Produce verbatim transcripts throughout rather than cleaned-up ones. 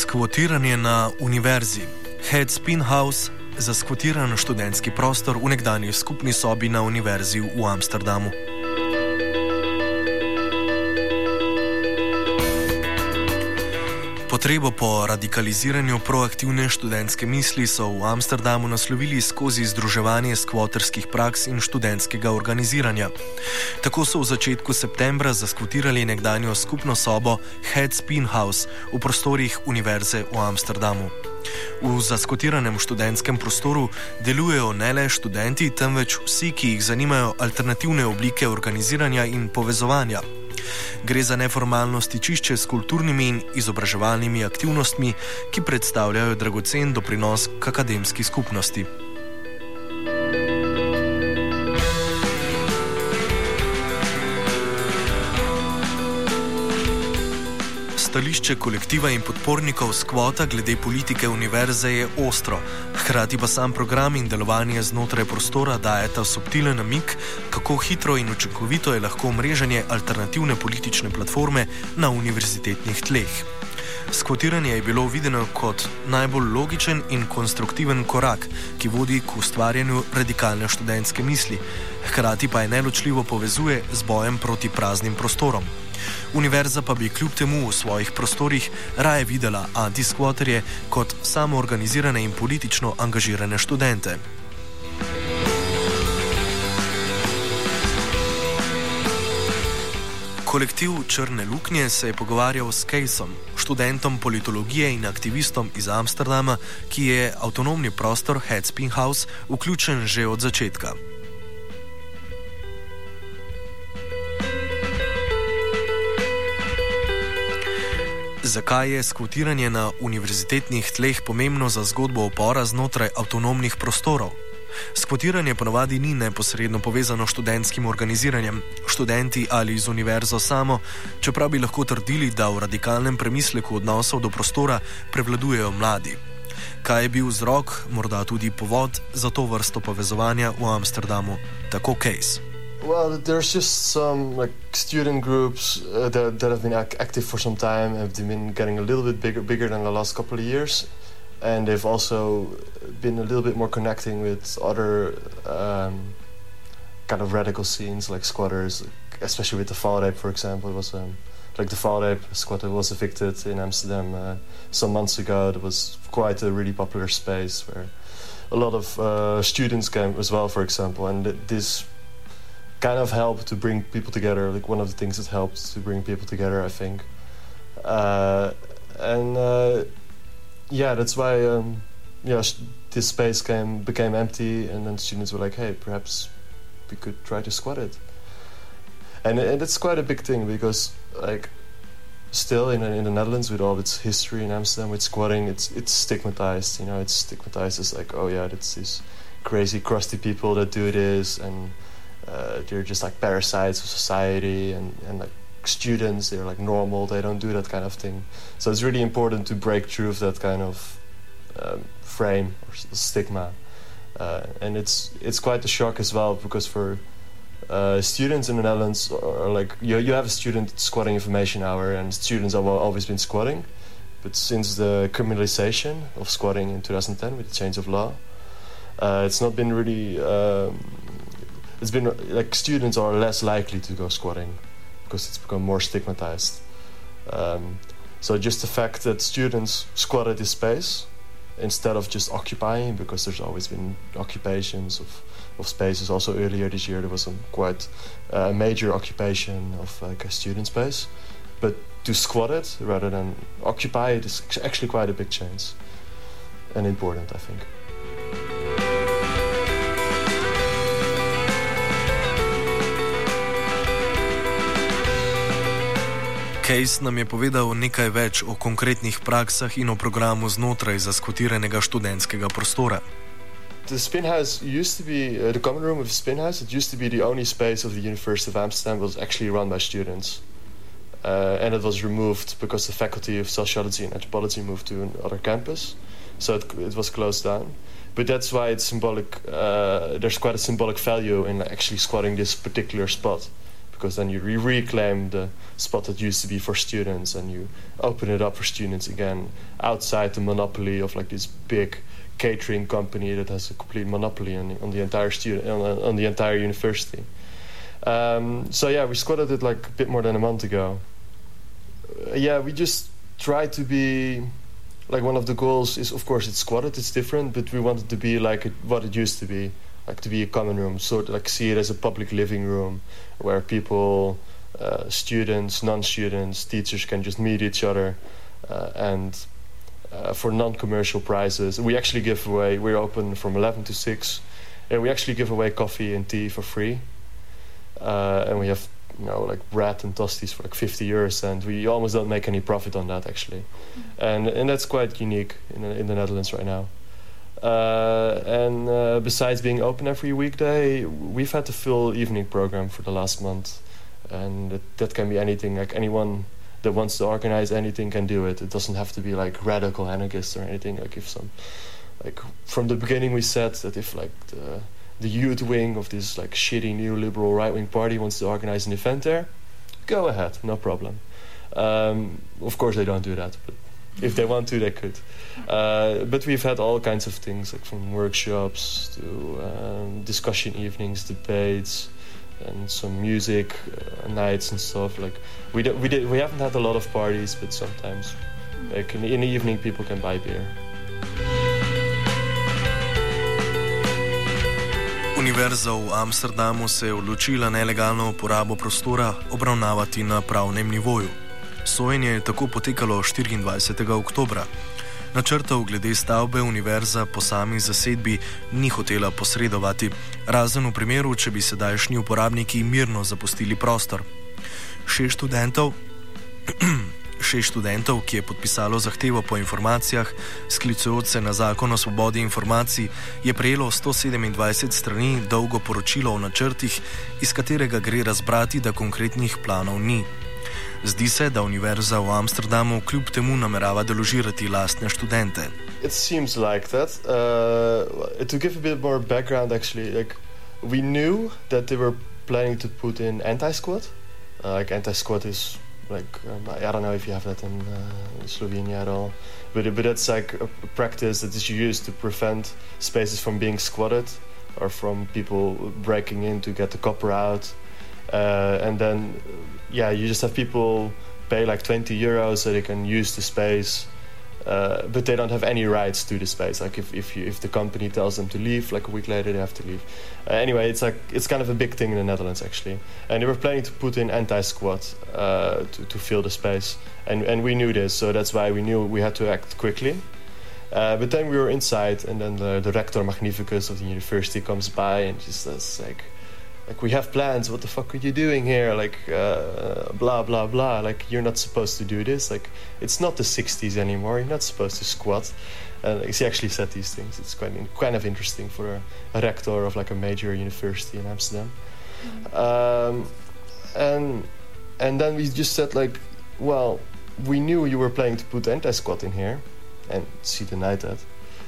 Skvotiranje na univerzi. Head Spin House za skvotiran študentski prostor v nekdanji skupni sobi na univerzi v Amsterdamu. Potrebo po radikaliziranju proaktivne študentske misli so v Amsterdamu naslovili skozi združevanje skvoterskih praks in študentskega organiziranja. Tako so v začetku septembra zaskvotirali nekdanjo skupno sobo Head Spin House v prostorih univerze v Amsterdamu. V zaskvotiranem študentskem prostoru delujejo ne le študenti, temveč vsi, ki jih zanimajo alternativne oblike organiziranja in povezovanja. Gre za neformalno stičišče s kulturnimi in izobraževalnimi aktivnostmi, ki predstavljajo dragocen doprinos k akademski skupnosti. Stališče kolektiva in podpornikov skvota glede politike univerze je ostro, hkrati pa sam program in delovanje znotraj prostora dajeta subtilen namig, kako hitro in učinkovito je lahko mreženje alternativne politične platforme na univerzitetnih tleh. Skvotiranje je bilo videno kot najbolj logičen in konstruktiven korak, ki vodi k ustvarjanju radikalne študentske misli, hkrati pa je neločljivo povezuje z bojem proti praznim prostorom. Univerza pa bi kljub temu v svojih prostorih raje videla antiskvoterje kot samoorganizirane in politično angažirane študente. Kolektiv Črne luknje se je pogovarjal s Kejsom, študentom politologije in aktivistom iz Amsterdama, ki je avtonomni prostor Head Spin House vključen že od začetka. Zakaj je skvotiranje na univerzitetnih tleh pomembno za zgodbo upora znotraj avtonomnih prostorov? Skvotiranje ponavadi ni neposredno povezano s študentskim organiziranjem, študenti ali z univerzo samo, čeprav bi lahko trdili, da v radikalnem premisleku odnosov do prostora prevladujejo mladi. Kaj je bil vzrok, morda tudi povod za to vrsto povezovanja v Amsterdamu? Tako Case. Well, there's just some like student groups uh, that, that have been ac- active for some time and have been getting a little bit bigger, bigger than the last couple of years, and they've also been a little bit more connecting with other um, kind of radical scenes like squatters, especially with the Valreep, for example. It was um, like the Valreep squatter was evicted in Amsterdam uh, some months ago. It was quite a really popular space where a lot of uh, students came as well, for example, and th- this. kind of helped to bring people together, like one of the things that helped to bring people together, I think. Uh, and uh, yeah, that's why um, yeah, sh- this space came became empty, and then students were like, hey, perhaps we could try to squat it. And, and it's quite a big thing because like still in, in the Netherlands with all its history in Amsterdam with squatting, it's it's stigmatized, you know, it's stigmatized as like, oh yeah, that's these crazy crusty people that do this, and Uh, they're just like parasites of society, and, and like students, they're like normal, they don't do that kind of thing. So it's really important to break through that kind of um, frame or stigma. Uh, and it's it's quite a shock as well, because for uh, students in the Netherlands, or, or like you, you have a student squatting information hour, and students have always been squatting. But since the criminalization of squatting in two thousand ten with the change of law, uh, it's not been really... Um, It's been like students are less likely to go squatting because it's become more stigmatized. Um, so just the fact that students squatted this space instead of just occupying, because there's always been occupations of, of spaces. Also earlier this year there was a quite uh, major occupation of like a student space. But to squat it rather than occupy it is actually quite a big change and important, I think. Case nam je povedal nekaj več o konkretnih praksah in o programu znotraj zaskvotiranega študentskega prostora. The Spin House used to be, uh, the common room of the Spin House, it used to be the only space of the University of Amsterdam was actually run by students. Uh, and it was removed because the faculty of sociology and anthropology moved to another campus. So it, it was closed down. But that's why it's symbolic, uh, there's quite a symbolic value in actually squatting this particular spot. because then you re reclaim the spot that used to be for students and you open it up for students again outside the monopoly of like this big catering company that has a complete monopoly on the, on the entire student on, on the entire university. Um, so yeah, we squatted it like a bit more than a month ago. Uh, yeah, we just tried to be like, one of the goals is, of course, it's squatted, it's different, but we wanted to be like it, what it used to be, like to be a common room, sort of like see it as a public living room where people, uh, students, non-students, teachers can just meet each other, uh, and uh, for non-commercial prices. We actually give away, we're open from eleven to six, and we actually give away coffee and tea for free, uh, and we have, you know, like bread and toasties for like fifty euros, and we almost don't make any profit on that actually, and and that's quite unique in the, in the Netherlands right now. Uh, and uh, besides being open every weekday, we've had a full evening program for the last month, and that, that can be anything. Like anyone that wants to organize anything can do it. It doesn't have to be like radical anarchists or anything. Like if some, like from the beginning we said that if like the the youth wing of this like shitty neoliberal right-wing party wants to organize an event there, go ahead, no problem. Um, of course they don't do that, but if they want to, they could. Uh, but we've had all kinds of things, like from workshops to um, discussion evenings, debates, and some music uh, nights and stuff. Like we did, we did, we haven't had a lot of parties, but sometimes, like in the, in the evening, people can buy beer. Univerza v Amsterdamu se je odločila nelegalno uporabo prostora obravnavati na pravnem nivoju. Sojenje je tako potekalo štiriindvajsetega oktobra. Načrtov glede stavbe univerza po sami zasedbi ni hotela posredovati, razen v primeru, če bi sedajšnji uporabniki mirno zapustili prostor. Šest študentov, šest študentov, ki je podpisalo zahtevo po informacijah, sklicujoč se na zakon o svobodi informacij, je prejelo sto sedemindvajset strani dolgo poročilo o načrtih, iz katerega gre razbrati, da konkretnih planov ni. Zdi se, da univerza v Amsterdamu kljub temu namerava deložirati lastne študente. It seems like that. Uh, to give a bit more background, actually, like we knew that they were planning to put in anti-squat. Uh, like anti-squat is like um, I don't know if you have that in, uh, in Slovenia at all, but but it's like a practice that is used to prevent spaces from being squatted or from people breaking in to get the copper out, uh, and then. Yeah, you just have people pay like twenty euros so they can use the space, uh, but they don't have any rights to the space. Like if if, you, if the company tells them to leave, like a week later they have to leave. Uh, anyway, it's like it's kind of a big thing in the Netherlands actually, and they were planning to put in anti-squat uh, to to fill the space, and and we knew this, so that's why we knew we had to act quickly. Uh, but then we were inside, and then the, the rector magnificus of the university comes by and just says like. Like, we have plans, what the fuck are you doing here? Like, uh, blah, blah, blah. Like, you're not supposed to do this. Like, it's not the sixties anymore. You're not supposed to squat. And uh, he actually said these things. It's quite kind of interesting for a, a rector of, like, a major university in Amsterdam. Mm-hmm. um, and and then we just said, like, well, we knew you were planning to put anti-squat in here. And she denied that.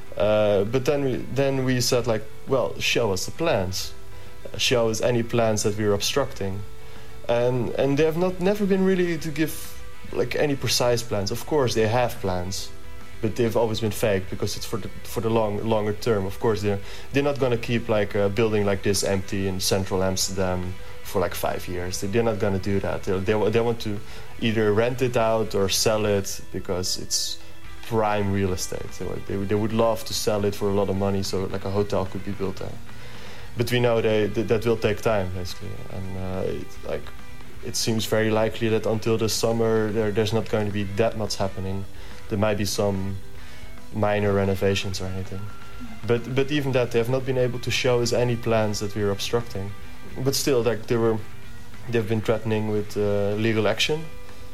Uh, but then we, then we said, like, well, show us the plans. Show us any plans that we're obstructing, and and they have not never been really to give like any precise plans. Of course they have plans, but they've always been fake because it's for the for the long longer term. Of course they're they're not going to keep like a building like this empty in central Amsterdam for like five years. They're not going to do that. They they they want to either rent it out or sell it because it's prime real estate. So they they would love to sell it for a lot of money, so like a hotel could be built there. But we know they, that that will take time, basically, and uh, it, like it seems very likely that until the summer there, there's not going to be that much happening. There might be some minor renovations or anything, but but even that they have not been able to show us any plans that we are obstructing. But still, like they were, they've been threatening with uh, legal action,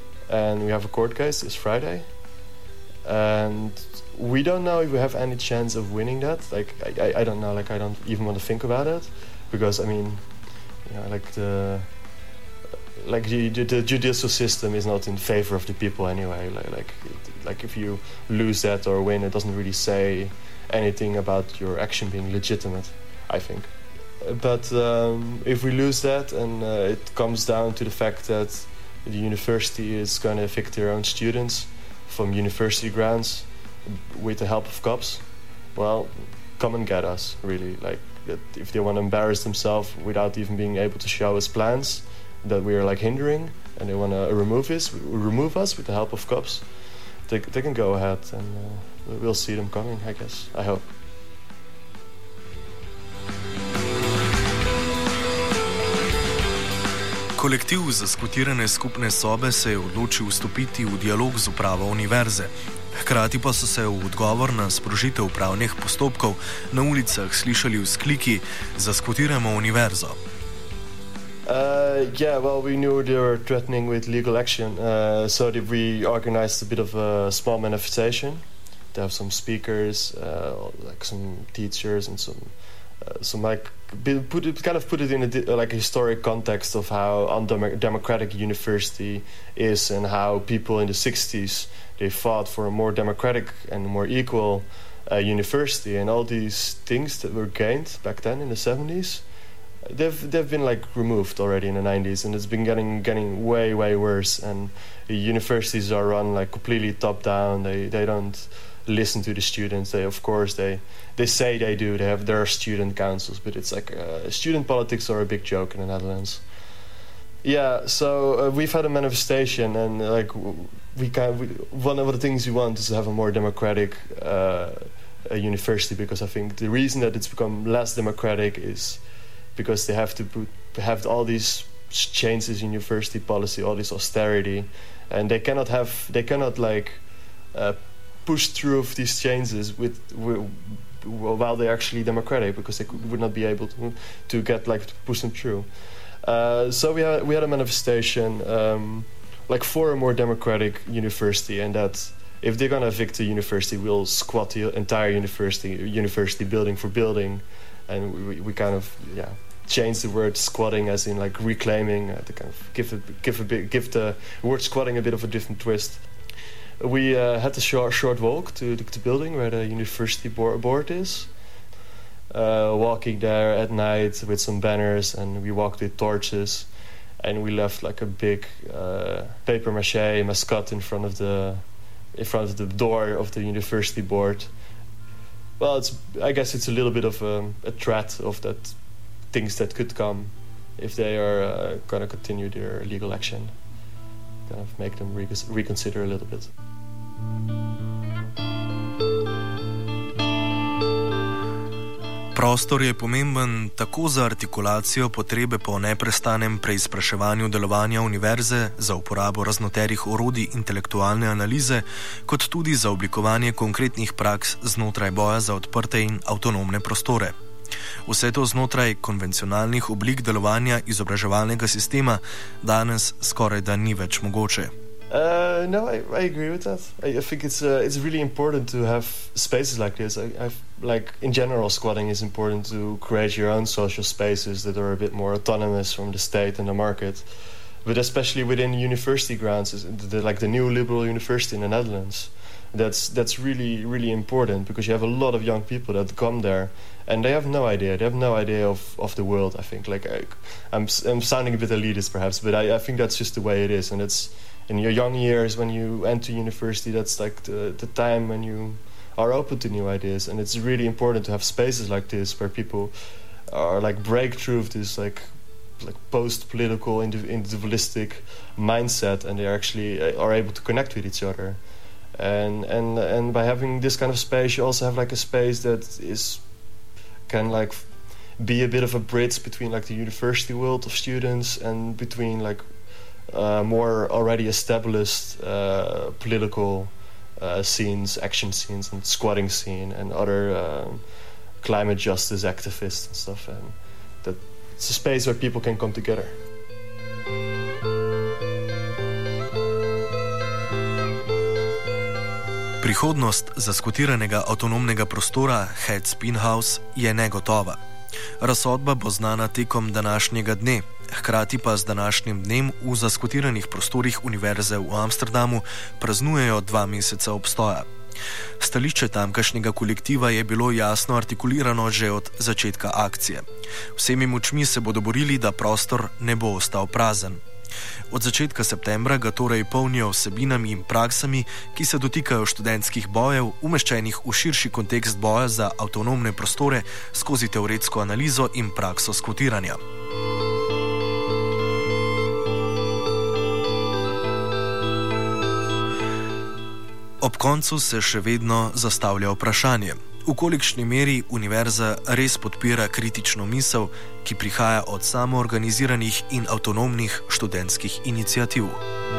and we have a court case this Friday, and. We don't know if we have any chance of winning that. Like, I, I don't know. Like, I don't even want to think about it, because I mean, you know, like the, like the, the judicial system is not in favor of the people anyway. Like, like, like if you lose that or win, it doesn't really say anything about your action being legitimate, I think. but um, if we lose that, and uh, it comes down to the fact that the university is going to evict their own students from university grounds with the help of cops, well, come and get us, really. Like, if they want to embarrass themselves without even being able to show us plans that we are like hindering, and they want to remove us, remove us with the help of cops, they, they can go ahead, and uh, we'll see them coming, I guess. I hope. Kolektiv za skvotirane skupne sobe se je odločil vstopiti v dialog z upravo univerze. Hkrati pa so se v odgovor na sprožitev upravnih postopkov na ulicah slišali vzkliki za skvotiramo univerzo. Uh, yeah, well, we knew they were threatening with legal action, uh, so we organized a bit of a small manifestation. They have some speakers, uh, like some teachers and some, uh, some like put it kind of put it in a like a historic context of how undemocratic university is, and how people in the sixties they fought for a more democratic and more equal uh, university, and all these things that were gained back then in the seventies. They've they've been like removed already in the nineties, and it's been getting getting way way worse. And the universities are run like completely top down. They they don't listen to the students. They of course they they say they do. They have their student councils, but it's like uh, student politics are a big joke in the Netherlands. Yeah, so uh, we've had a manifestation, and uh, like we can. We, one of the things we want is to have a more democratic uh, a university, because I think the reason that it's become less democratic is because they have to put, have all these changes in university policy, all this austerity, and they cannot have, they cannot like uh, push through these changes with, with while they're actually democratic, because they could, would not be able to to get like to push them through. Uh, so we had we had a manifestation um, like for a more democratic university, and that if they're gonna evict the university, we'll squat the entire university university building for building, and we, we kind of yeah. change the word squatting as in like reclaiming, uh, to kind of give a, give a bit, give the word squatting a bit of a different twist. We uh, had a short short walk to the to building where the university board, board is. Uh, walking there at night with some banners, and we walked with torches, and we left like a big uh, paper mache mascot in front of the in front of the door of the university board. Well, it's I guess it's a little bit of a, a threat of that. Things that could come if they are uh, going to continue their legal action, kind of make them re reconsider a little bit. Prostor je pomemben tako za artikulacijo potrebe po neprestanem preizpraševanju delovanja univerze, za uporabo raznoterih orodij intelektualne analize, kot tudi za oblikovanje konkretnih praks znotraj boja za odprte in avtonomne prostore. Vse to znotraj konvencionalnih oblik delovanja izobraževalnega sistema danes skoraj da ni več mogoče. Uh, no, I, I agree with that. I, I think it's uh, it's really important to have spaces like this. I, I've, like in general, squatting is important to create your own social spaces that are a bit more autonomous from the state and the market. But especially within university grounds, the, like the new liberal university in the Netherlands, that's that's really really important, because you have a lot of young people that come there. And they have no idea. They have no idea of, of the world, I think. Like I, I'm, I'm sounding a bit elitist, perhaps, but I, I think that's just the way it is. And it's in your young years when you enter university, that's like the, the time when you are open to new ideas. And it's really important to have spaces like this where people are like break through this like like post-political, individualistic mindset, and they actually are able to connect with each other. And and and by having this kind of space, you also have like a space that is can like be a bit of a bridge between like the university world of students and between like uh, more already established uh, political uh, scenes, action scenes, and squatting scene, and other um, climate justice activists and stuff. And that it's a space where people can come together. Prihodnost zaskvotiranega avtonomnega prostora Head Spin House je negotova. Razsodba bo znana tekom današnjega dne, hkrati pa z današnjim dnem v zaskvotiranih prostorih Univerze v Amsterdamu praznujejo dva meseca obstoja. Stališče tamkajšnjega kolektiva je bilo jasno artikulirano že od začetka akcije. Vsemi močmi se bodo borili, da prostor ne bo ostal prazen. Od začetka septembra ga torej polnijo vsebinami in praksami, ki se dotikajo študentskih bojev, umeščenih v širši kontekst boja za avtonomne prostore skozi teoretsko analizo in prakso skvotiranja. Ob koncu se še vedno zastavlja vprašanje, v kolikšni meri univerza res podpira kritično misel, ki prihaja od samoorganiziranih in avtonomnih študentskih iniciativ.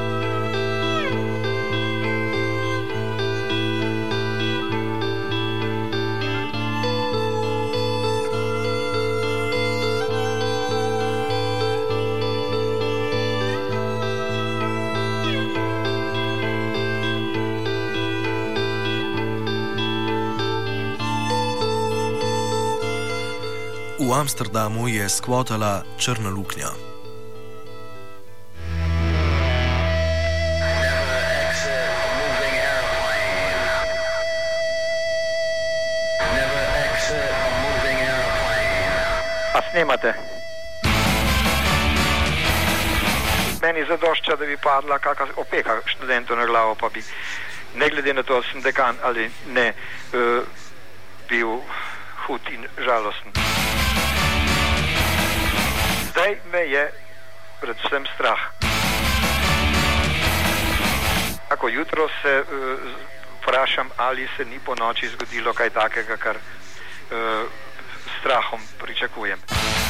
V Amsterdamu je skvotala črna luknja. A snemate? Meni zadošča, da bi padla kakšna opeka študentov na glavo, pa bi, ne glede na to, sem dekan ali ne, uh, bil hud in žalosten. Zdaj me je predvsem strah. Ako jutro se uh, vprašam, ali se ni po noči zgodilo kaj takega, kar uh, strahom pričakujem.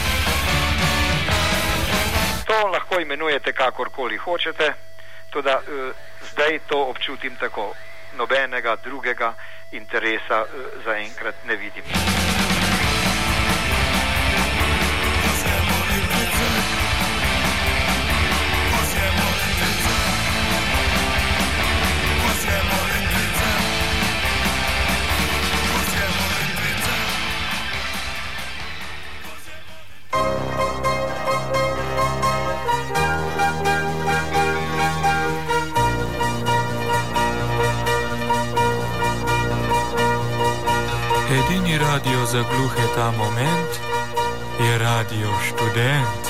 To lahko imenujete kakorkoli hočete, tudi uh, zdaj to občutim tako. Nobenega drugega interesa uh, zaenkrat ne vidim. Edini radio za gluhe ta moment je Radio Študent.